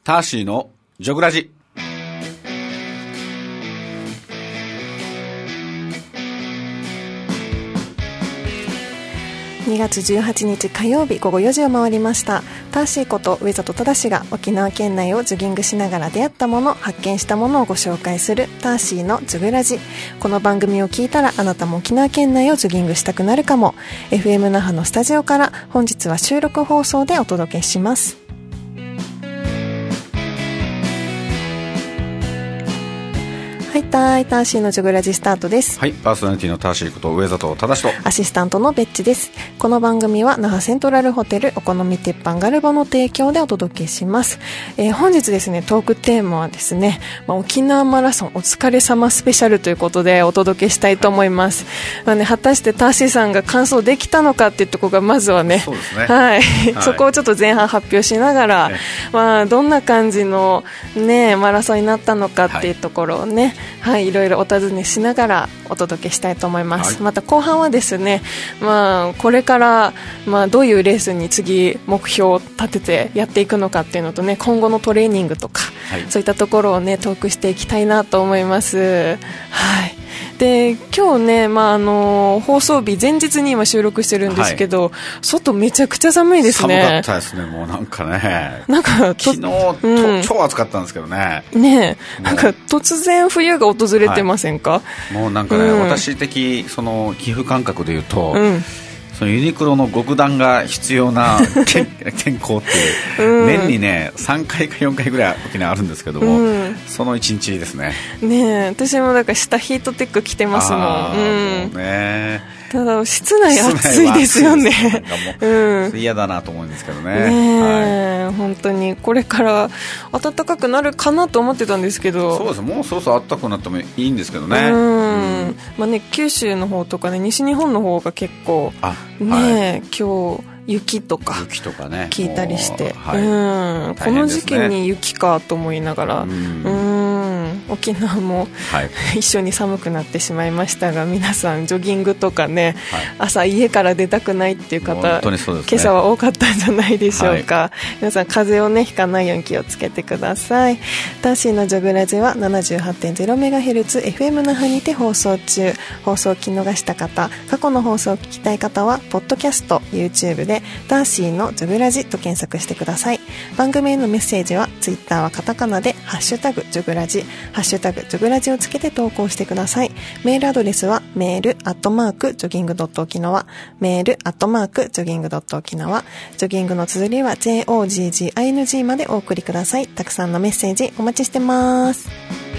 ターシーのジョグラジ。 2月18日火曜日午後4時を回りました。ターシーこと上里忠が沖縄県内をジョギングしながら出会ったもの、発見したものをご紹介するターシーのジョグラジ。この番組を聞いたらあなたも沖縄県内をジョギングしたくなるかも。 FM 那覇のスタジオから本日は収録放送でお届けします。はい、ターシーのジョグラジスタートです。 はい、パーソナリティのターシーこと上里忠とアシスタントのベッチです。この番組は那覇セントラルホテルお好み鉄板ガルボの提供でお届けします。本日ですね、トークテーマはですね、沖縄マラソンお疲れ様スペシャルということでお届けしたいと思います。果たしてターシーさんが完走できたのかっていうところがまずはね、 そうですね、 はい、そこをちょっと前半発表しながら、どんな感じの、ね、マラソンになったのかっていうところをね、はい、いろいろお尋ねしながらお届けしたいと思います。はい、また後半はですね、これから、どういうレースに次目標を立ててやっていくのかっていうのとね、今後のトレーニングとか、はい、そういったところをねトークしていきたいなと思います。はい。で今日ね、放送日前日に今収録してるんですけど、はい、外めちゃくちゃ寒いですね。 寒かったですね。もうなんかね、昨日、超暑かったんですけどね。 ねえ、なんか突然冬が訪れてませんか？はい、 もうなんかね、私的その皮膚感覚でいうと、そのユニクロの極暖が必要な天候って年にね3回か4回ぐらい沖縄あるんですけども、その1日ですね。ねえ、私もだから下ヒートテック着てますもん。 もうね、 ただ室内暑いですよね。 嫌だなと思うんですけどね。 はい、本当にこれから暖かくなるかなと思ってたんですけど、 そうです、もうそろそろ暖かくなってもいいんですけどね。 九州の方とかね、西日本の方が結構ね、今日雪とか聞いたりして、この時期に雪かと思いながら、沖縄も、一緒に寒くなってしまいましたが、皆さんジョギングとかね、朝家から出たくないっていう方、今朝は多かったんじゃないでしょうか。皆さん風邪をねひかないように気をつけてください。ターシーのジョグラジは 78.0MHz FM 那覇にて放送中。放送を聞き逃した方、過去の放送を聞きたい方はポッドキャスト、YouTube でターシーのジョグラジと検索してください。番組へのメッセージはツイッターはカタカナでハッシュタグジョグラジ、ハッシュタグジョグラジをつけて投稿してください。メールアドレスはメール@ジョギング.沖縄、メール@ジョギング.沖縄、ジョギングの綴りは JOGGING までお送りください。たくさんのメッセージお待ちしてます。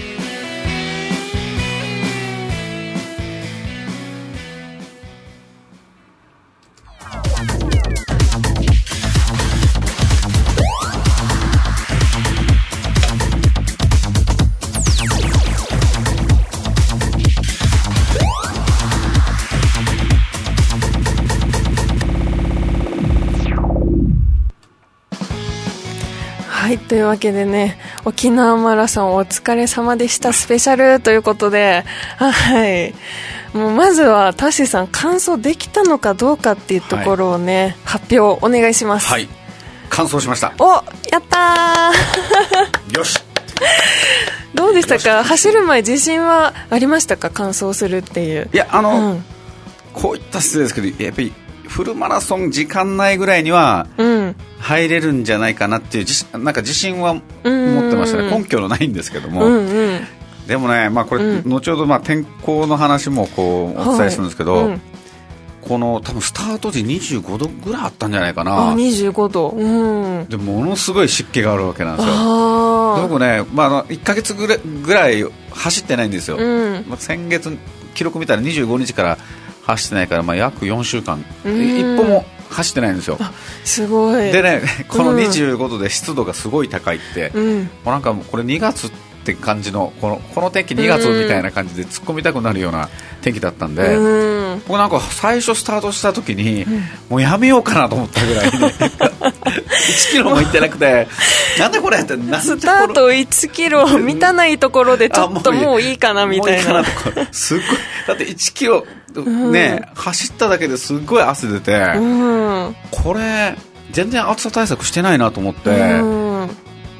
はい、というわけでね、沖縄マラソンお疲れ様でしたスペシャルということで、はい、もうまずはタッシーさん完走できたのかどうかっていうところをね、発表お願いします。 はい、完走しました。 お、やったーよしどうでしたか？走る前自信はありましたか？完走するっていう。 いや、こういった失礼ですけど、やっぱりフルマラソン時間内ぐらいには入れるんじゃないかなっていうなんか自信は持ってましたね。根拠のないんですけども、でもね、これ、後ほど天候の話もこうお伝えするんですけど、この多分スタート時25度ぐらいあったんじゃないかな。 25度、 でものすごい湿気があるわけなんですよ。僕ね、1ヶ月ぐらい走ってないんですよ。先月記録見たら25日から走ってないから、約4週間一歩も走ってないんですよ。 すごい。 でね、この25度で湿度がすごい高いって、もうなんかこれ2月って感じのこの天気2月みたいな感じで突っ込みたくなるような天気だったんで、僕なんか最初スタートした時に、もうやめようかなと思ったぐらいに1キロも行ってなくて、なんでこれってスタート1キロ満たないところでちょっともういいかなみたいな。 すっごい、だって1キロね、走っただけですっごい汗出て、これ全然暑さ対策してないなと思って、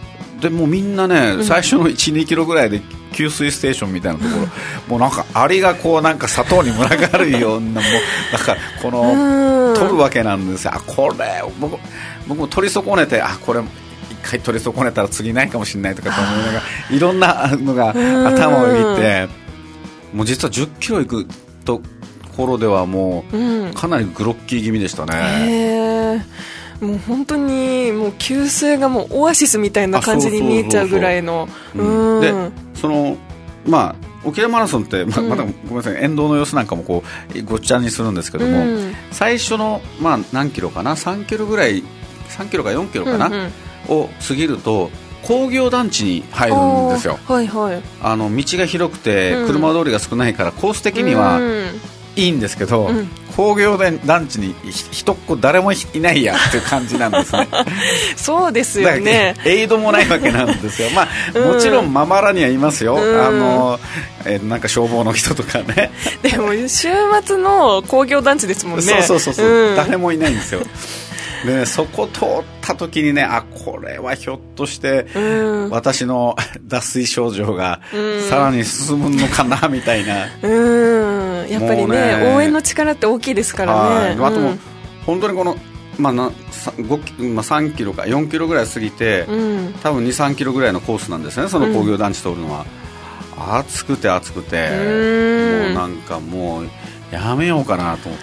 でもうみんなね、最初の 1,2 キロぐらいで給水ステーションみたいなところもうなんかアリがこうなんか砂糖に群がるような、もうだからこの取るわけなんですよ。これ僕も取り損ねて、これ一回取り損ねたら次ないかもしれないとかと思いながらいろんなのが頭をよぎって、もう実は10キロ行くところではもうかなりグロッキー気味でしたね。 もう本当にもう給水がもうオアシスみたいな感じに見えちゃうぐらいの。 でその沖縄マラソンって、まだごめんなさい、沿道の様子なんかもこうごっちゃにするんですけども、最初の、何キロかな、3キロぐらい、3キロか4キロかな、を過ぎると工業団地に入るんですよ。道が広くて車通りが少ないからコース的にはいいんですけど、工業団地に人っ子誰もいないやっていう感じなんですね。 そうですよね。 エイドもないわけなんですよ。もちろんまばらにはいますよ。なんか消防の人とかね。 でも週末の工業団地ですもんね。 そう、誰もいないんですよ。でね、そこ通った時にね、これはひょっとして私の脱水症状がさらに進むのかなみたいな。 やっぱりね、応援の力って大きいですからね。 あとも本当にこの、3キロか4キロぐらい過ぎて、多分 2,3 キロぐらいのコースなんですね、その工業団地通るのは。暑くてもうなんかもうやめようかなと思って、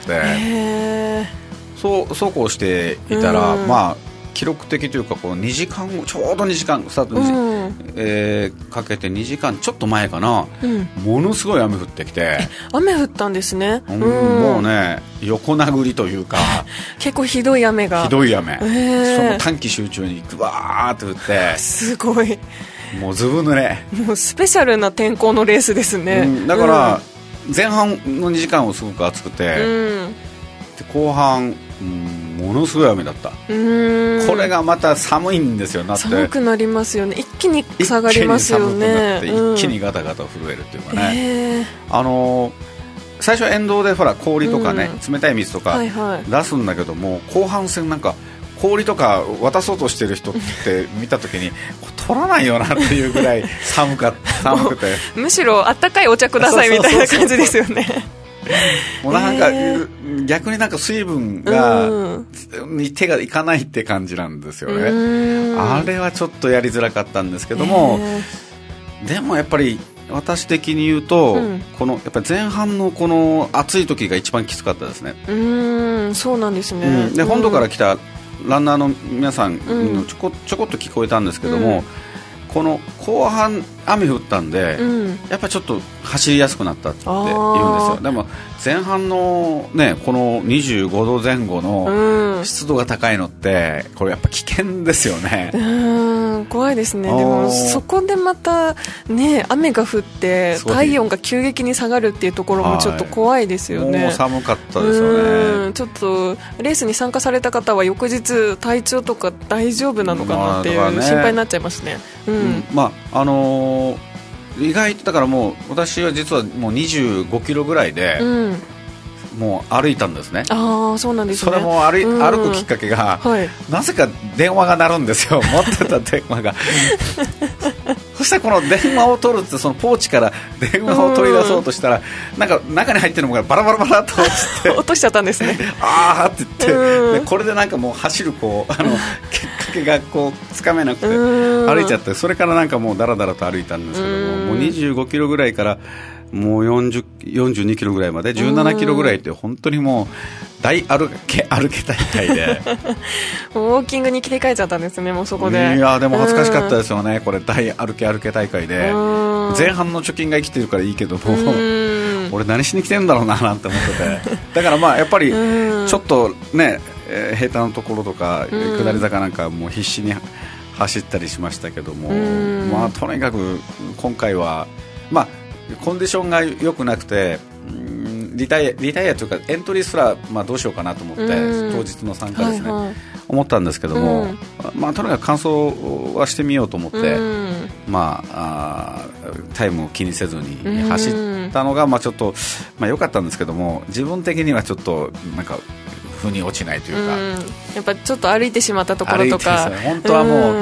そうこうしていたら、記録的というかこう2時間後、ちょうど2時間スタートに、かけて2時間ちょっと前かな、ものすごい雨降ってきて。 雨降ったんですね。 もうね、横殴りというか結構ひどい雨が。 その短期集中にグワーって降ってすごい、 もうずぶ濡れ、 もうスペシャルな天候のレースですね。 だから前半の2時間はすごく暑くて、で後半ものすごい雨だった。これがまた寒いんですよ。 寒くなりますよね。一気に下がりますよね。 一気にガタガタ震えるっていうかね、最初は沿道でほら氷とかね、冷たい水とか出すんだけども、後半戦なんか氷とか渡そうとしてる人って見た時に取らないよなっていうぐらい寒くてむしろあったかいお茶くださいみたいな感じですよね。 もうなんか、逆になんか水分に手がいかないって感じなんですよね。あれはちょっとやりづらかったんですけども、でもやっぱり私的に言うと、このやっぱり前半のこの暑い時が一番きつかったですね。 そうなんですね。 で本土から来たランナーの皆さんのちょこっと聞こえたんですけども、この後半雨降ったんで、やっぱりちょっと走りやすくなったって言うんですよ。でも前半のね、この25度前後の湿度が高いのってこれやっぱ危険ですよね。 怖いですね。でもそこでまたね、雨が降って体温が急激に下がるっていうところもちょっと怖いですよね。 もう寒かったですよね。 ちょっとレースに参加された方は翌日体調とか大丈夫なのかなっていう心配になっちゃいますね。 意外とだからもう私は実はもう25キロぐらいで、もう歩いたんですね。 そうなんですね。 それも歩くきっかけが、なぜか電話が鳴るんですよ。持ってた電話がそしてこの電話を取るって、そのポーチから電話を取り出そうとしたら、なんか中に入ってるのがバラバラと落ちて落としちゃったんですね。 って言って、でこれでなんかもう走るきっかけがつかめなくて歩いちゃって、それからなんかもうダラダラと歩いたんですけども、う25キロぐらいからもう42キロぐらいまで17キロぐらいって本当にもう大歩け大会でウォーキングに切り替えちゃったんですね、もうそこで。 いやでも恥ずかしかったですよね、これ大歩け大会で。前半の貯金が生きてるからいいけども、俺何しに来てるんだろうななんて思ってて、だからやっぱりちょっとね、平坦のところとか下り坂なんかもう必死に走ったりしましたけども、とにかく今回はコンディションが良くなくて、リタイアというかエントリーすらどうしようかなと思って、当日の参加ですね、思ったんですけども、とにかく完走はしてみようと思って、タイムを気にせずに走ったのがちょっと良かったんですけども、自分的にはちょっとなんか腑に落ちないというか、 やっぱちょっと歩いてしまったところとか、 本当はもう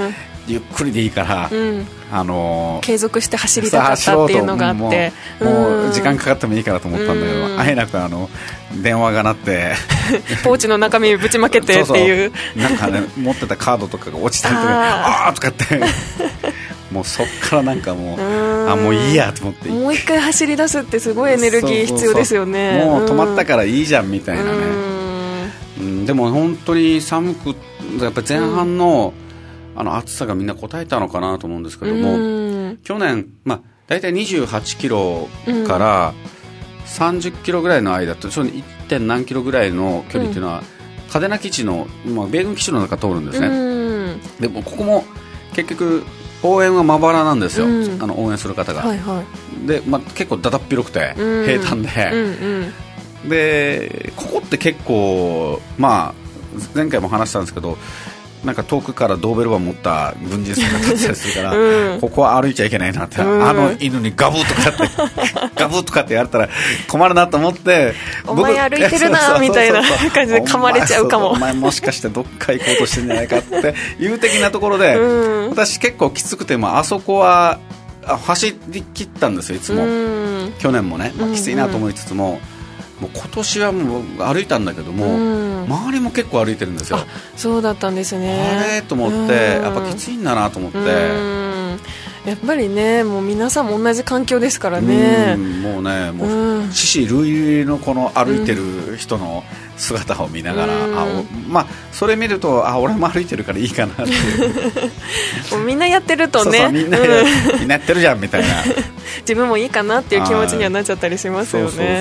ゆっくりでいいから、 継続して走りたかったっていうのがあって、 もう時間かかってもいいからと思ったんだけど、あえなく電話が鳴ってポーチの中身ぶちまけてっていうなんかね、持ってたカードとかが落ちたりとかあーとかってもうそっからなんかもうもういいやと思って、 もう一回走り出すってすごいエネルギー必要ですよね。 もう止まったからいいじゃんみたいなね。でも本当に寒く、やっぱり前半の暑さがみんな応えたのかなと思うんですけども、去年、大体28キロから30キロぐらいの間と、1. 点何キロぐらいの距離というのは、嘉手納基地の、米軍基地の中通るんですね。でもここも結局応援はまばらなんですよ、応援する方が、で、結構だだっ広くて平坦で、でここって結構、前回も話したんですけど、なんか遠くからドーベルマン持った軍人さんが立ってたりするから、ここは歩いちゃいけないなって、犬にガブーとかってガブーとかってやったら困るなと思って、 お前歩いてるなみたいな感じで噛まれちゃうかも、 お前もしかしてどっか行こうとしてんじゃないかっていう的なところで、私結構きつくてもあそこは走り切ったんですよ、いつも。去年もね、きついなと思いつつも、もう今年はもう歩いたんだけども、周りも結構歩いてるんですよ。 そうだったんですね。 あれと思って、やっぱきついんだなと思って、 やっぱりね、もう皆さんも同じ環境ですからね。 もうね、もう獅子類のこの歩いてる人の姿を見ながら、それ見ると俺も歩いてるからいいかなってもうみんなやってるとね、 みんなやってるじゃんみたいな自分もいいかなっていう気持ちにはなっちゃったりしますよね。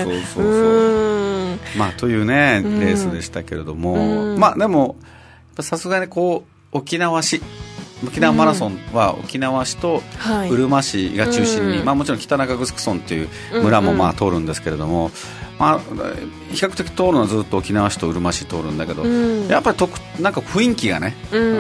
というねレースでしたけれども、でもさすがに沖縄マラソンは沖縄市とうるま市が中心に、もちろん北中城村という村も通るんですけれども、比較的通るのはずっと沖縄市とうるま市通るんだけど、やっぱりなんか雰囲気がね、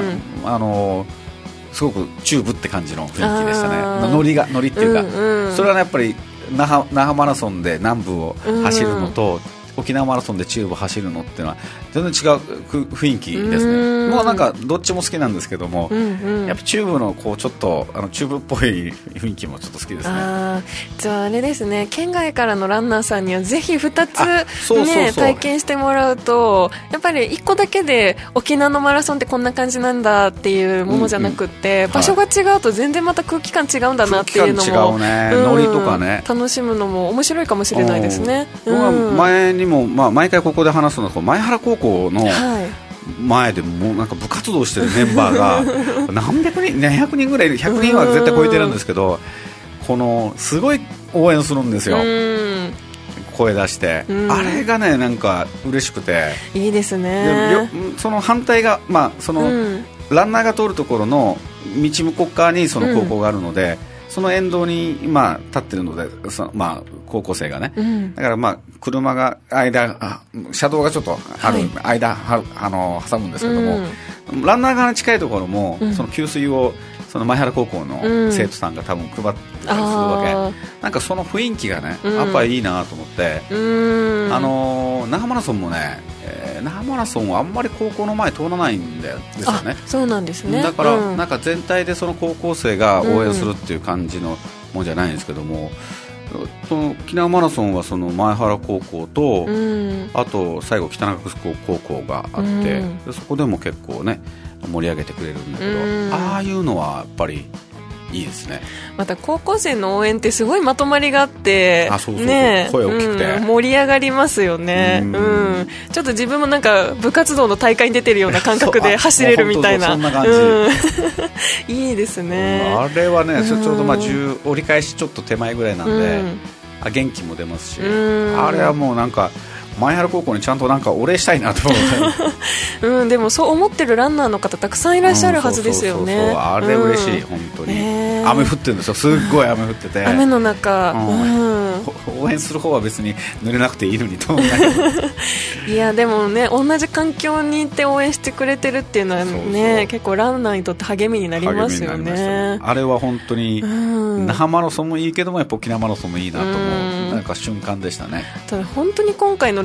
すごく中部って感じの雰囲気でしたね。ノリっていうか、それはねやっぱり那覇マラソンで南部を走るのと、沖縄マラソンで中部走るのっていうのは全然違う雰囲気ですね。もうなんかどっちも好きなんですけども、やっぱ中部のちょっと中部っぽい雰囲気もちょっと好きですね。 じゃああれですね、県外からのランナーさんにはぜひ2つ体験してもらうと、やっぱり1個だけで沖縄のマラソンってこんな感じなんだっていうものじゃなくって、場所が違うと全然また空気感違うんだなっていうのも、 空気感違うね、ノリとかね、 楽しむのも面白いかもしれないですね。 前にも、毎回ここで話すのは前原高校の前でもなんか部活動してるメンバーが何百人、200人ぐらい、100人は絶対超えてるんですけど、すごい応援するんですよ、声出して、あれがねなんか嬉しくていいですね。 その反対が、ランナーが通るところの道向こう側にその高校があるので、その沿道に立ってるので、高校生がね、だから車が車道がちょっとある、挟むんですけども、ランナー側に近いところも、その給水をその前原高校の生徒さんが多分配ってたりするわけ、なんかその雰囲気がね、やっぱりいいなと思って、那覇マラソンもね、那覇マラソンはあんまり高校の前通らないんですよね。 そうなんですね。 だから、なんか全体でその高校生が応援するっていう感じのもんじゃないんですけども、沖縄マラソンはその前原高校と、あと最後北中城高校があって、そこでも結構ね盛り上げてくれるんだけど、ああいうのはやっぱりいいですね。 また高校生の応援ってすごいまとまりがあって声大きくて、 盛り上がりますよね。ちょっと自分もなんか部活動の大会に出てるような感覚で走れるみたいな、 そんな感じいいですね。 あれはね、ちょうど折り返しちょっと手前ぐらいなんで、元気も出ますし、あれはもうなんか前原高校にちゃんとなんかお礼したいなと思って、 でもそう思ってるランナーの方たくさんいらっしゃるはずですよね。 あれ嬉しい、本当に。雨降ってるんですよ、すっごい雨降ってて、 雨の中、 応援する方は別に濡れなくていいのにと思ういやでもね、同じ環境にいて応援してくれてるっていうのはね、結構ランナーにとって励みになりますよね。 あれは本当に那覇マラソンもいいけども、やっぱ沖縄マラソンもいいなと思う、なんか瞬間でしたね。 ただ本当に今回の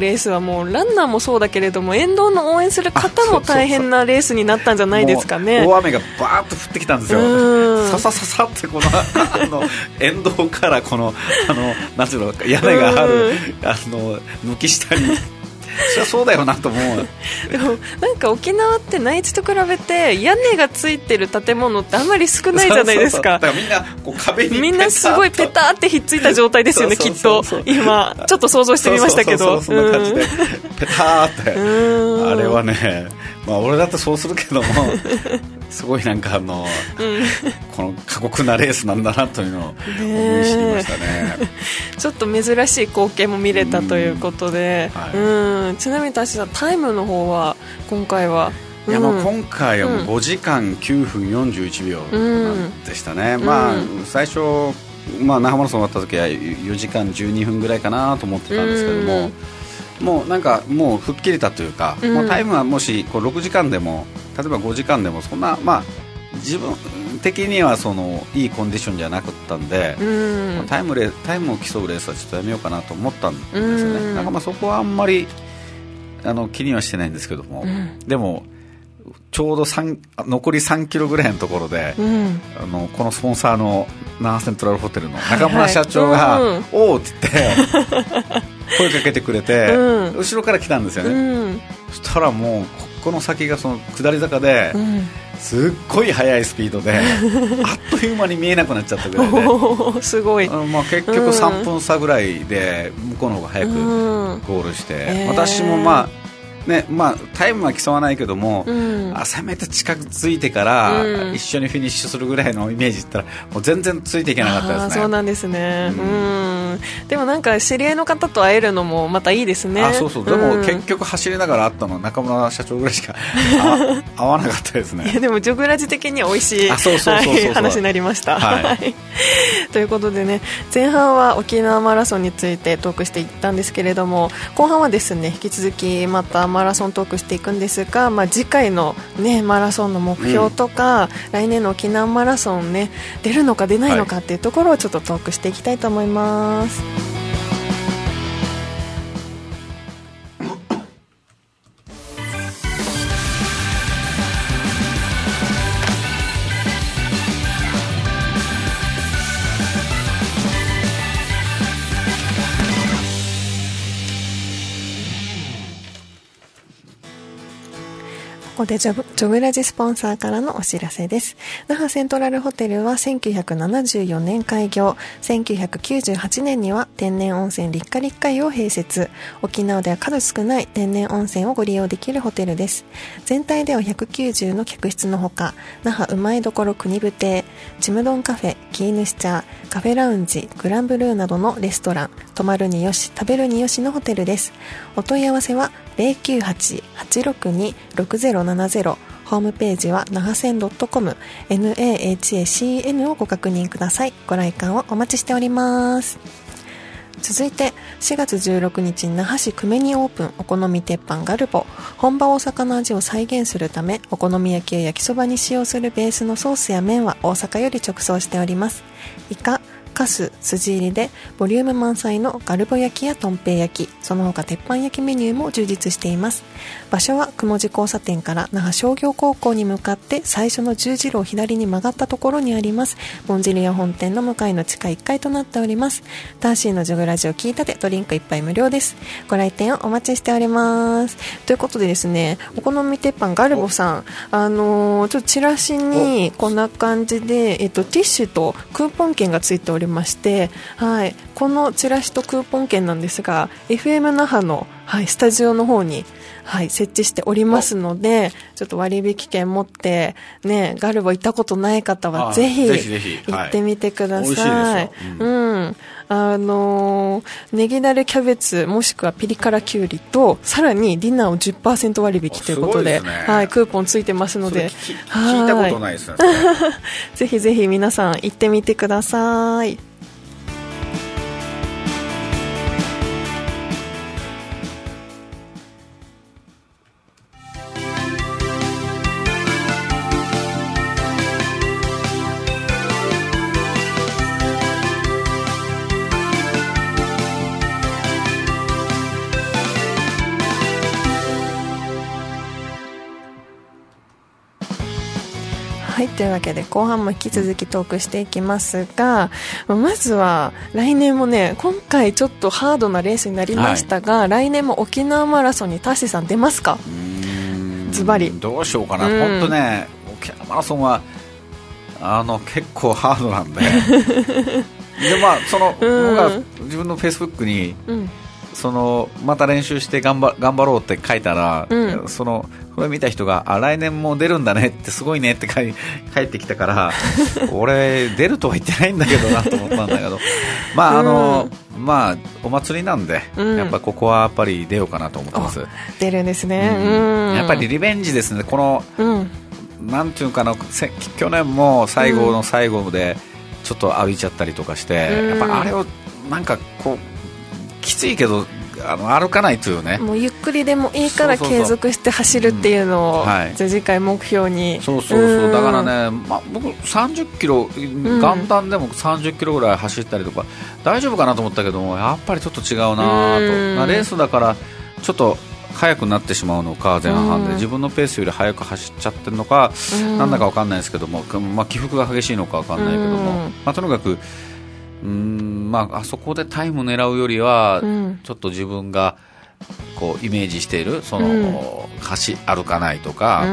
レースはもうランナーもそうだけれども沿道の応援する方も大変なレースになったんじゃないですかね。 大雨がバーッと降ってきたんですよ。ささささってこの沿道からこのなんていうの屋根がある軒下にそりゃそうだよなと思う。 でもなんか沖縄って内地と比べて屋根がついてる建物ってあんまり少ないじゃないですか。 だからみんなこう壁にみんなすごいペターってひっついた状態ですよね。きっと今ちょっと想像してみましたけど、 そんな感じでペターってあれはね、まあ俺だってそうするけどもすごいなんかこの過酷なレースなんだなというのを思い知りましたね。 ちょっと珍しい光景も見れたということで、ちなみに私はタイムの方は今回は、 いやもう今回はもう5時間9分41秒でしたね。まあ最初、那覇マラソン終わった時は4時間12分ぐらいかなと思ってたんですけども、もうなんかもう吹っ切れたというか、もうタイムはもしこう6時間でも例えば5時間でもそんな、まあ自分的にはそのいいコンディションじゃなかったんで、タイムを競うレースはちょっとやめようかなと思ったんですよね。なんかまあそこはあんまり気にはしてないんですけども、でもちょうど残り3キロぐらいのところで、このスポンサーの那覇セントラルホテルの中村社長が「おー」って言って声かけてくれて、後ろから来たんですよね。そしたらもうこの先がその下り坂で、すっごい速いスピードであっという間に見えなくなっちゃったぐらいですごい、 まあ、結局3分差ぐらいで向こうの方が早くゴールして、私もまあね、まあタイムは競わないけども、せめて近づいてから一緒にフィニッシュするぐらいのイメージだったらもう全然ついていけなかったですね。 そうなんですね。でもなんか知り合いの方と会えるのもまたいいですね。 そうそう。でも結局走りながら会ったのは中村社長ぐらいしか会わなかったですね。 いやでもジョグラジ的には美味しい話になりました、ということでね、前半は沖縄マラソンについてトークしていったんですけれども、後半はですね引き続きまたマラソントークしていくんですが、次回の、マラソンの目標とか、来年の沖縄マラソン、出るのか出ないのかっていうところをちょっとトークしていきたいと思います。ここでジョグラジスポンサーからのお知らせです。那覇セントラルホテルは1974年開業、1998年には天然温泉立夏立夏湯を併設。沖縄では数少ない天然温泉をご利用できるホテルです。全体では190の客室のほか、那覇うまいどころ国部亭、ちむどんカフェ、キーヌシチャー、カフェラウンジ、グランブルーなどのレストラン、泊まるによし食べるによしのホテルです。お問い合わせは098-862-6070、ホームページは那覇線 .com、 NAHACN をご確認ください。ご来館をお待ちしております。続いて4月16日に那覇市久米にオープン、お好み鉄板ガルボ。本場大阪の味を再現するため、お好み焼きや焼きそばに使用するベースのソースや麺は大阪より直送しております。イカ、カス、筋入りでボリューム満載のガルボ焼きやとんぺい焼き、その他鉄板焼きメニューも充実しています。場所は雲寺交差点から那覇商業高校に向かって最初の十字路を左に曲がったところにあります。モンジリア本店の向かいの地下1階となっております。ターシーのジョグラジを聞いたでドリンク1杯無料です。ご来店をお待ちしております。ということでですね、お好み鉄板ガルボさん、ちょっとチラシにこんな感じで、ティッシュとクーポン券がついておりまして、このチラシとクーポン券なんですが FM 那覇の、スタジオの方に、設置しておりますので、ちょっと割引券持ってガルボ行ったことない方はぜひ行ってみてください。ネギだれキャベツもしくはピリ辛きゅうりとさらにディナーを 10% 割引ということで、クーポンついてますので、 聞いたことないですねぜひぜひ皆さん行ってみてください。 はい、というわけで後半も引き続きトークしていきますが、まずは来年もね、今回ちょっとハードなレースになりましたが、はい、来年も沖縄マラソンにタッシーさん出ますか？ズバリどうしようかな。本当ね、沖縄マラソンは結構ハードなんでで、まあ、僕が自分のフェイスブックに、また練習して頑張ろうって書いたら、これ見た人が来年も出るんだねってすごいねって帰ってきたから俺出るとは言ってないんだけどなと思ったんだけどまあお祭りなんで、やっぱここはやっぱり出ようかなと思ってます。 出るんですね。 やっぱりリベンジですね。この、なんていうかな、去年も最後の最後でちょっと歩いちゃったりとかして、やっぱあれをなんかこうきついけど歩かないというね、 もうゆっくりでもいいから継続して走るっていうのを、じゃあ次回目標に。 そうだからね、僕30キロ元旦でも30キロぐらい走ったりとか大丈夫かなと思ったけども、やっぱりちょっと違うなと。レースだからちょっと速くなってしまうのか、前半で自分のペースより速く走っちゃってるのか、なんだか分かんないですけども、起伏が激しいのか分かんないけども、とにかくあそこでタイム狙うよりは、ちょっと自分がこうイメージしている歩かないとか、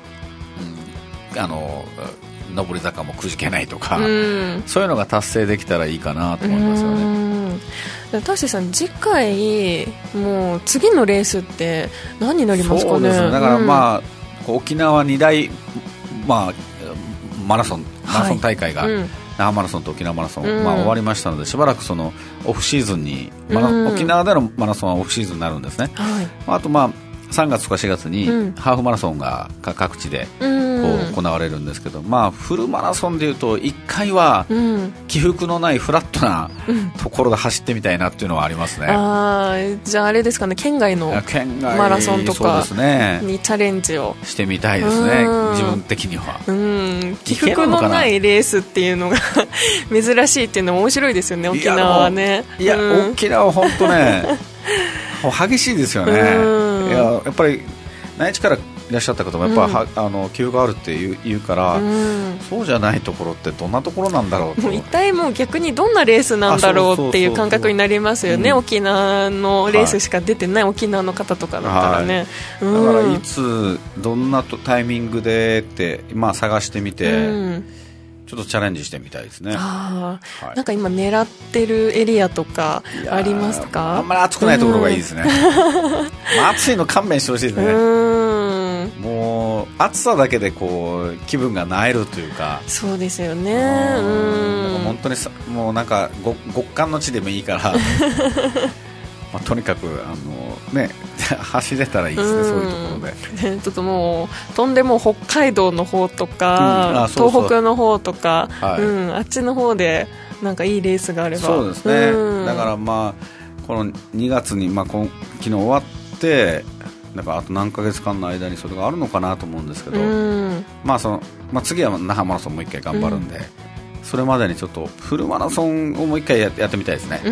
上り坂もくじけないとか、そういうのが達成できたらいいかなと思いますよね。 タッシーさん、次回もう次のレースって何になりますかね？ そうですね、だから沖縄2大、マラソン大会が、那覇マラソンと沖縄マラソン、終わりましたので、しばらくオフシーズンに、沖縄でのマラソンはオフシーズンになるんですね。あと3月とか4月にハーフマラソンが各地で行われるんですけど、フルマラソンでいうと1回は起伏のないフラットなところで走ってみたいなっていうのはありますね。 じゃああれですかね、県外のマラソンとかにチャレンジをしてみたいですね、自分的には。 起伏のないレースっていうのが珍しいっていうのも面白いですよね、沖縄はね。 沖縄は本当ね激しいですよね。やっぱり内地からいらっしゃった方もやっぱり、気があるって言うから、そうじゃないところってどんなところなんだろうと。 一体もう逆にどんなレースなんだろうっていう感覚になりますよね。沖縄のレースしか出てない沖縄の方とかだったらね、 だからいつどんなタイミングでって探してみて、ちょっとチャレンジしてみたいですね。 なんか今狙ってるエリアとかありますか？ あんまり暑くないところがいいですね。暑いの勘弁してほしいですね。もう暑さだけで気分がなえるというか。 そうですよね。 本当にもうなんか極寒の地でもいいからとにかく走れたらいいですね、そういうところで。 ちょっともう飛んでも北海道の方とか、東北の方とか、あっちの方でなんかいいレースがあれば。 そうですね、だからこの2月に、昨日終わってだからあと何ヶ月間の間にそれがあるのかなと思うんですけど、次は那覇マラソンもう一回頑張るんで、それまでにちょっとフルマラソンをもう一回やってみたいですね。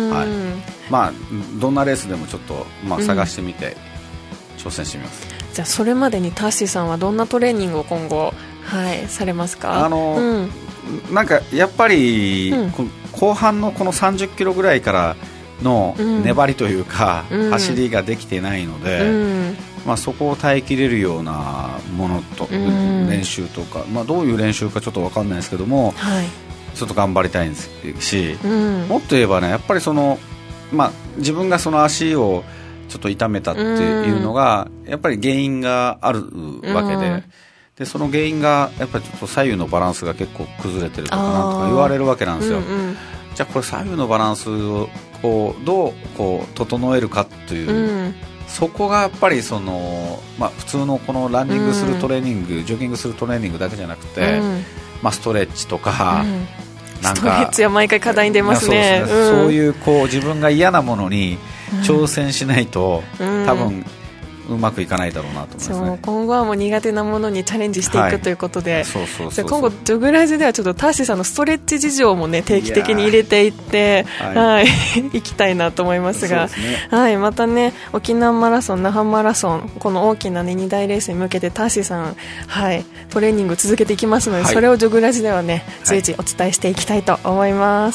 どんなレースでもちょっと、探してみて挑戦してみます。 じゃあそれまでにタッシーさんはどんなトレーニングを今後、されますか？ なんかやっぱり、後半のこの30キロぐらいからの粘りというか、走りができてないので、そこを耐えきれるようなものと、練習とか、どういう練習かちょっと分かんないですけども、ちょっと頑張りたいんですし、もっと言えばね、やっぱり自分がその足をちょっと痛めたっていうのが、やっぱり原因があるわけで、その原因がやっぱりちょっと左右のバランスが結構崩れてるとかなんとか言われるわけなんですよ。じゃあこれ左右のバランスをどう整えるかっていう、そこがやっぱり普通のこのランニングするトレーニング、ジョギングするトレーニングだけじゃなくて、ストレッチとか、なんかストレッチは毎回課題に出ますね。 そういう自分が嫌なものに挑戦しないと、多分うまくいかないだろうなと思いますね。 そう今後はもう苦手なものにチャレンジしていくということで、今後ジョグラジではちょっとターシーさんのストレッチ事情もね定期的に入れていって、はい、行きたいなと思いますが、はい、またね沖縄マラソン、那覇マラソン、この大きな、ね、2大レースに向けてターシーさん、はい、トレーニング続けていきますので、それをジョグラジではね随時お伝えしていきたいと思います。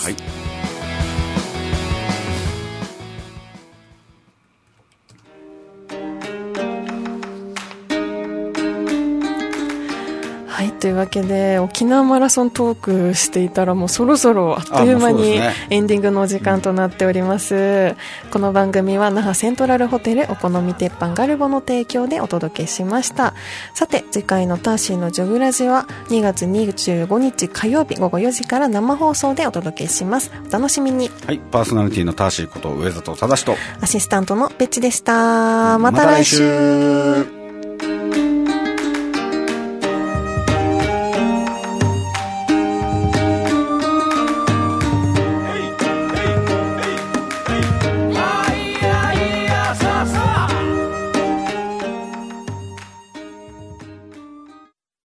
というわけで沖縄マラソントークしていたらもうそろそろあっという間にエンディングのお時間となっております。この番組は那覇セントラルホテルお好み鉄板ガルボの提供でお届けしました。さて次回のターシーのジョグラジは2月25日火曜日午後4時から生放送でお届けします。お楽しみに。 はい、パーソナリティのターシーこと上里忠とアシスタントのベッチでした。また来週。